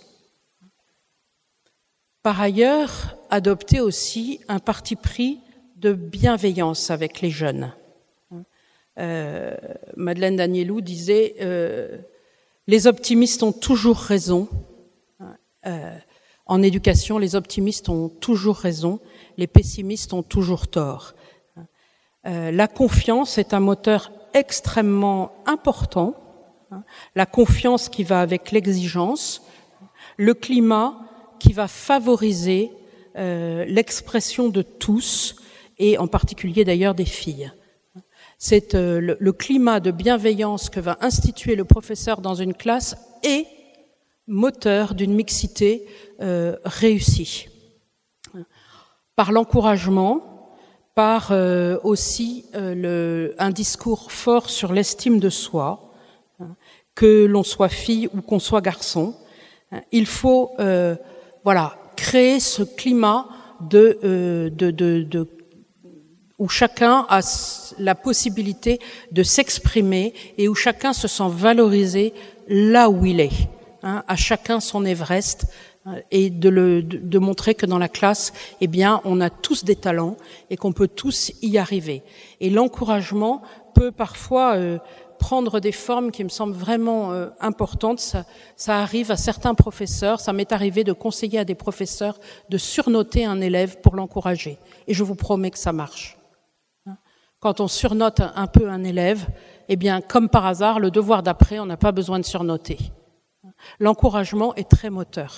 D: Par ailleurs, adopter aussi un parti pris de bienveillance avec les jeunes. Euh, Madeleine Danielou disait euh, « Les optimistes ont toujours raison. Euh, en éducation, les optimistes ont toujours raison, les pessimistes ont toujours tort. Euh, la confiance est un moteur extrêmement important, hein, la confiance qui va avec l'exigence, le climat qui va favoriser euh, l'expression de tous, et en particulier d'ailleurs des filles. C'est euh, le, le climat de bienveillance que va instituer le professeur dans une classe est moteur d'une mixité euh, réussie. Par l'encouragement, par euh, aussi euh, le, un discours fort sur l'estime de soi, hein, que l'on soit fille ou qu'on soit garçon, hein, il faut euh, voilà créer ce climat de, euh, de, de, de où chacun a la possibilité de s'exprimer et où chacun se sent valorisé là où il est. Hein, à chacun son Everest, hein, et de, le, de, de montrer que dans la classe, eh bien, on a tous des talents et qu'on peut tous y arriver. Et l'encouragement peut parfois euh, prendre des formes qui me semblent vraiment euh, importantes. Ça, ça arrive à certains professeurs, ça m'est arrivé de conseiller à des professeurs de surnoter un élève pour l'encourager. Et je vous promets que ça marche. Quand on surnote un peu un élève, eh bien, comme par hasard, le devoir d'après, on n'a pas besoin de surnoter. L'encouragement est très moteur.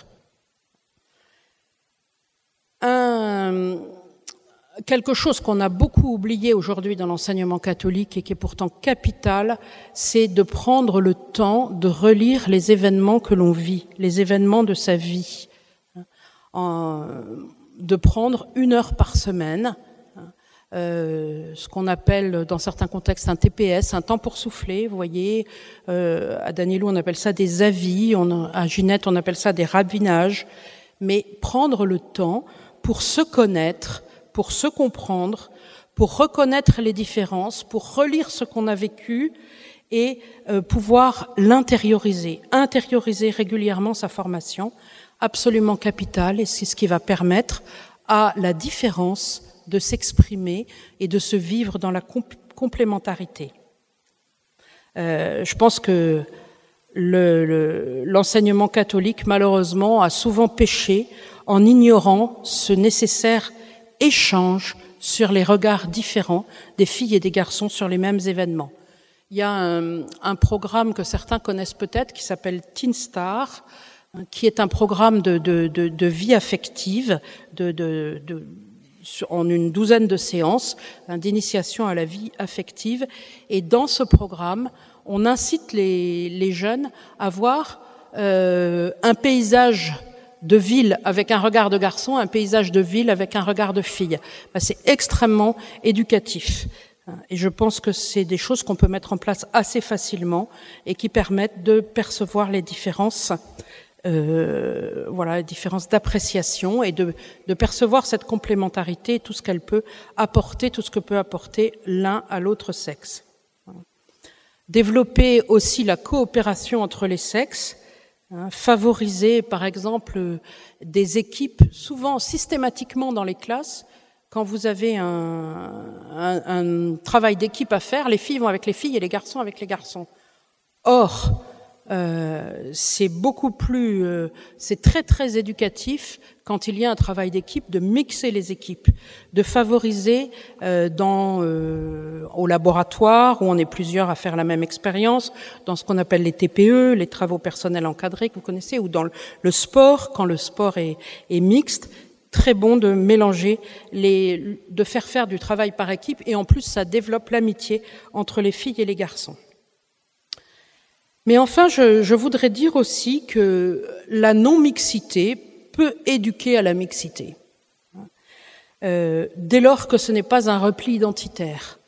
D: Un, quelque chose qu'on a beaucoup oublié aujourd'hui dans l'enseignement catholique et qui est pourtant capital, c'est de prendre le temps de relire les événements que l'on vit, les événements de sa vie. En, de prendre une heure par semaine, Euh, ce qu'on appelle dans certains contextes un T P S, un temps pour souffler, vous voyez, euh, à Danielou on appelle ça des avis, on, à Ginette on appelle ça des rabbinages, mais prendre le temps pour se connaître, pour se comprendre, pour reconnaître les différences, pour relire ce qu'on a vécu et euh, pouvoir l'intérioriser, intérioriser régulièrement sa formation, absolument capitale, et c'est ce qui va permettre à la différence de s'exprimer et de se vivre dans la comp- complémentarité. Euh, je pense que le, le, l'enseignement catholique, malheureusement, a souvent péché en ignorant ce nécessaire échange sur les regards différents des filles et des garçons sur les mêmes événements. Il y a un, un programme que certains connaissent peut-être qui s'appelle Teen Star, qui est un programme de, de, de, de vie affective, de, de, de en une douzaine de séances d'initiation à la vie affective. Et dans ce programme, on incite les, les jeunes à voir euh, un paysage de ville avec un regard de garçon, un paysage de ville avec un regard de fille. Ben, c'est extrêmement éducatif. Et je pense que c'est des choses qu'on peut mettre en place assez facilement et qui permettent de percevoir les différences Euh, voilà, la différence d'appréciation et de, de percevoir cette complémentarité, tout ce qu'elle peut apporter, tout ce que peut apporter l'un à l'autre sexe. Développer aussi la coopération entre les sexes, hein, favoriser par exemple des équipes, souvent systématiquement dans les classes, quand vous avez un, un, un travail d'équipe à faire, les filles vont avec les filles et les garçons avec les garçons. Or, euh, c'est beaucoup plus, euh, c'est très très éducatif quand il y a un travail d'équipe, de mixer les équipes, de favoriser euh, dans euh, au laboratoire où on est plusieurs à faire la même expérience, dans ce qu'on appelle les T P E, les travaux personnels encadrés que vous connaissez, ou dans le, le sport, quand le sport est, est mixte. Très bon de mélanger, les, de faire faire du travail par équipe, et en plus ça développe l'amitié entre les filles et les garçons. Mais enfin, je, je voudrais dire aussi que la non-mixité peut éduquer à la mixité, euh, dès lors que ce n'est pas un repli identitaire.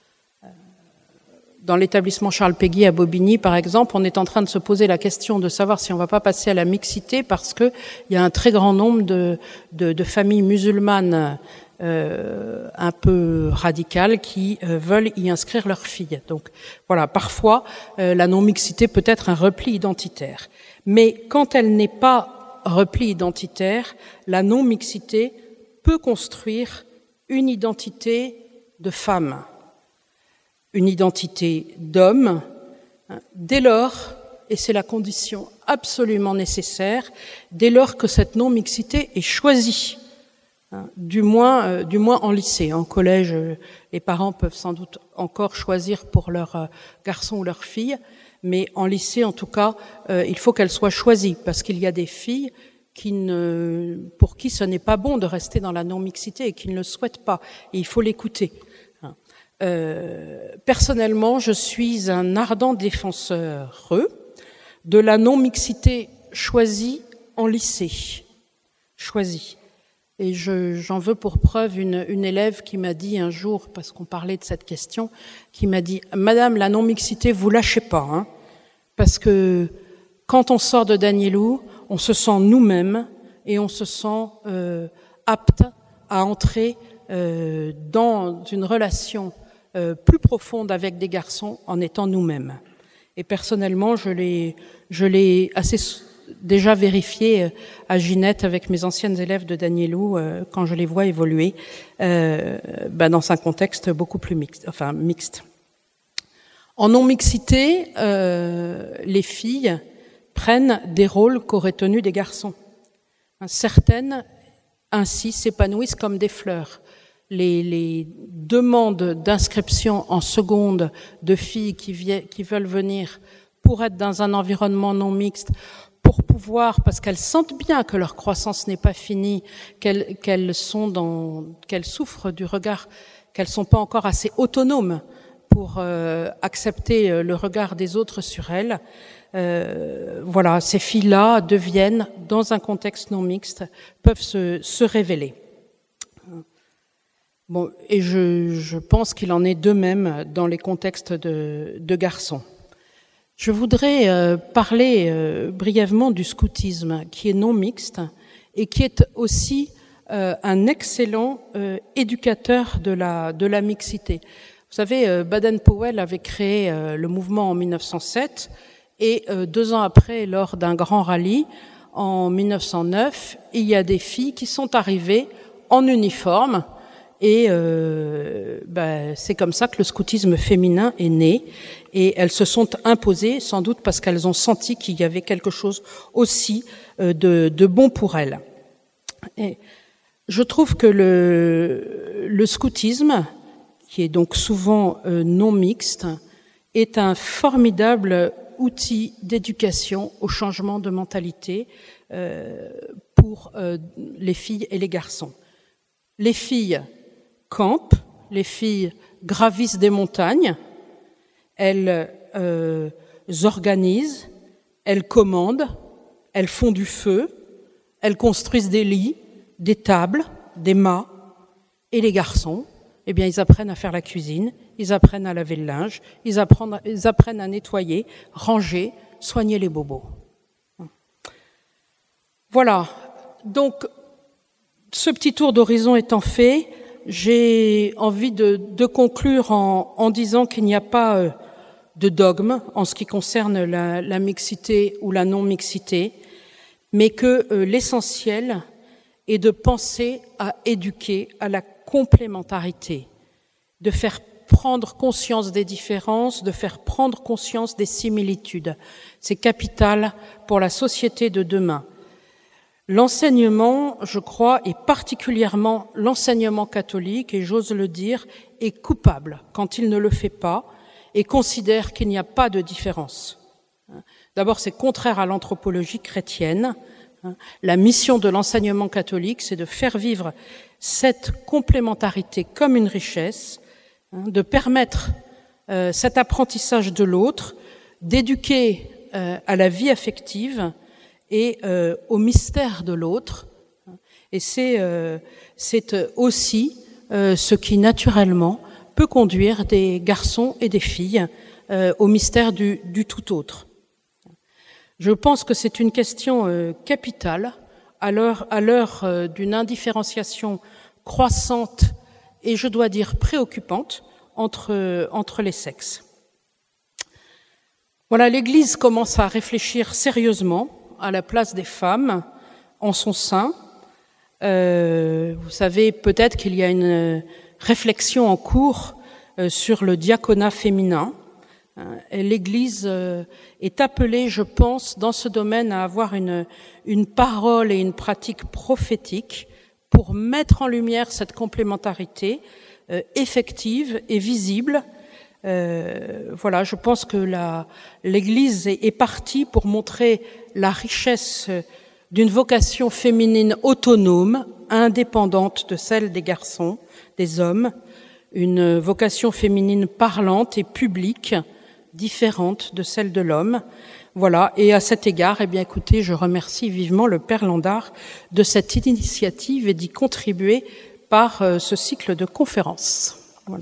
D: Dans l'établissement Charles Péguy à Bobigny, par exemple, on est en train de se poser la question de savoir si on ne va pas passer à la mixité, parce qu'il y a un très grand nombre de, de, de familles musulmanes euh, un peu radicales qui euh, veulent y inscrire leurs filles. Donc voilà, parfois euh, la non-mixité peut être un repli identitaire. Mais quand elle n'est pas repli identitaire, la non-mixité peut construire une identité de femme, une identité d'homme, dès lors, et c'est la condition absolument nécessaire, dès lors que cette non-mixité est choisie, hein, du moins, euh, du moins en lycée. En collège, euh, les parents peuvent sans doute encore choisir pour leur euh, garçon ou leur fille, mais en lycée, en tout cas, euh, il faut qu'elle soit choisie, parce qu'il y a des filles qui ne, pour qui ce n'est pas bon de rester dans la non-mixité et qui ne le souhaitent pas, et il faut l'écouter. Euh, personnellement, je suis un ardent défenseur de la non-mixité choisie en lycée. Choisie. Et je, j'en veux pour preuve une, une élève qui m'a dit un jour, parce qu'on parlait de cette question, qui m'a dit « Madame, la non-mixité, vous lâchez pas, hein, parce que quand on sort de Danielou, on se sent nous-mêmes et on se sent euh, apte à entrer euh, dans une relation Euh, plus profonde avec des garçons en étant nous-mêmes. » Et personnellement, je l'ai, je l'ai assez déjà vérifié euh, à Ginette avec mes anciennes élèves de Danielou euh, quand je les vois évoluer euh, ben dans un contexte beaucoup plus mixte, enfin mixte. En non-mixité, euh, les filles prennent des rôles qu'auraient tenus des garçons. Certaines ainsi s'épanouissent comme des fleurs. Les, les demandes d'inscription en seconde de filles qui, viennent, qui veulent venir pour être dans un environnement non mixte, pour pouvoir, parce qu'elles sentent bien que leur croissance n'est pas finie, qu'elles, qu'elles sont dans, qu'elles souffrent du regard, qu'elles sont pas encore assez autonomes pour euh, accepter le regard des autres sur elles. Euh, voilà, ces filles-là deviennent, dans un contexte non mixte, peuvent se, se révéler. Bon, et je, je pense qu'il en est de même dans les contextes de, de garçons. Je voudrais euh, parler euh, brièvement du scoutisme, qui est non mixte et qui est aussi euh, un excellent euh, éducateur de la, de la mixité. Vous savez, euh, Baden-Powell avait créé euh, le mouvement en mille neuf cent sept et euh, deux ans après, lors d'un grand rallye, en mille neuf cent neuf, il y a des filles qui sont arrivées en uniforme. Et euh, ben, c'est comme ça que le scoutisme féminin est né, et elles se sont imposées, sans doute parce qu'elles ont senti qu'il y avait quelque chose aussi euh, de, de bon pour elles. Et je trouve que le, le scoutisme, qui est donc souvent euh, non mixte, est un formidable outil d'éducation au changement de mentalité euh, pour euh, les filles et les garçons. Les filles campent, les filles gravissent des montagnes, elles euh, organisent, elles commandent, elles font du feu, elles construisent des lits, des tables, des mâts. Et les garçons, eh bien, ils apprennent à faire la cuisine, ils apprennent à laver le linge, ils apprennent, ils apprennent à nettoyer, ranger, soigner les bobos. Voilà. Donc, ce petit tour d'horizon étant fait, j'ai envie de, de conclure en, en disant qu'il n'y a pas euh, de dogme en ce qui concerne la, la mixité ou la non-mixité, mais que euh, l'essentiel est de penser à éduquer à la complémentarité, de faire prendre conscience des différences, de faire prendre conscience des similitudes. C'est capital pour la société de demain. L'enseignement, je crois, et particulièrement l'enseignement catholique, et j'ose le dire, est coupable quand il ne le fait pas et considère qu'il n'y a pas de différence. D'abord, c'est contraire à l'anthropologie chrétienne. La mission de l'enseignement catholique, c'est de faire vivre cette complémentarité comme une richesse, de permettre euh, cet apprentissage de l'autre, d'éduquer euh, à la vie affective et euh, au mystère de l'autre. Et c'est, euh, c'est aussi euh, ce qui, naturellement, peut conduire des garçons et des filles euh, au mystère du, du tout autre. Je pense que c'est une question euh, capitale à l'heure, à l'heure euh, d'une indifférenciation croissante et, je dois dire, préoccupante entre, euh, entre les sexes. Voilà, l'Église commence à réfléchir sérieusement à la place des femmes en son sein. Euh, vous savez peut-être qu'il y a une réflexion en cours euh, sur le diaconat féminin. Et l'Église euh, est appelée, je pense, dans ce domaine à avoir une, une parole et une pratique prophétique pour mettre en lumière cette complémentarité euh, effective et visible. Euh, voilà, je pense que la, l'Église est, est partie pour montrer la richesse d'une vocation féminine autonome, indépendante de celle des garçons, des hommes, une vocation féminine parlante et publique, différente de celle de l'homme. Voilà, et à cet égard, eh bien, écoutez, je remercie vivement le Père Landard de cette initiative et d'y contribuer par euh, ce cycle de conférences. Voilà.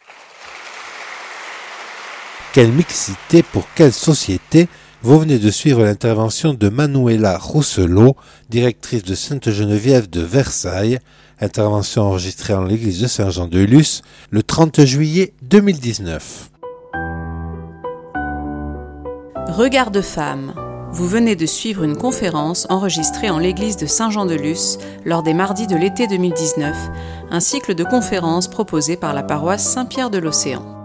B: Quelle mixité pour quelle société? Vous venez de suivre l'intervention de Manuela Rousselot, directrice de Sainte-Geneviève de Versailles, intervention enregistrée en l'église de Saint-Jean-de-Luz le trente juillet deux mille dix-neuf.
A: Regard de femme. Vous venez de suivre une conférence enregistrée en l'église de Saint-Jean-de-Luz lors des mardis de l'été deux mille dix-neuf, un cycle de conférences proposé par la paroisse Saint-Pierre de l'Océan.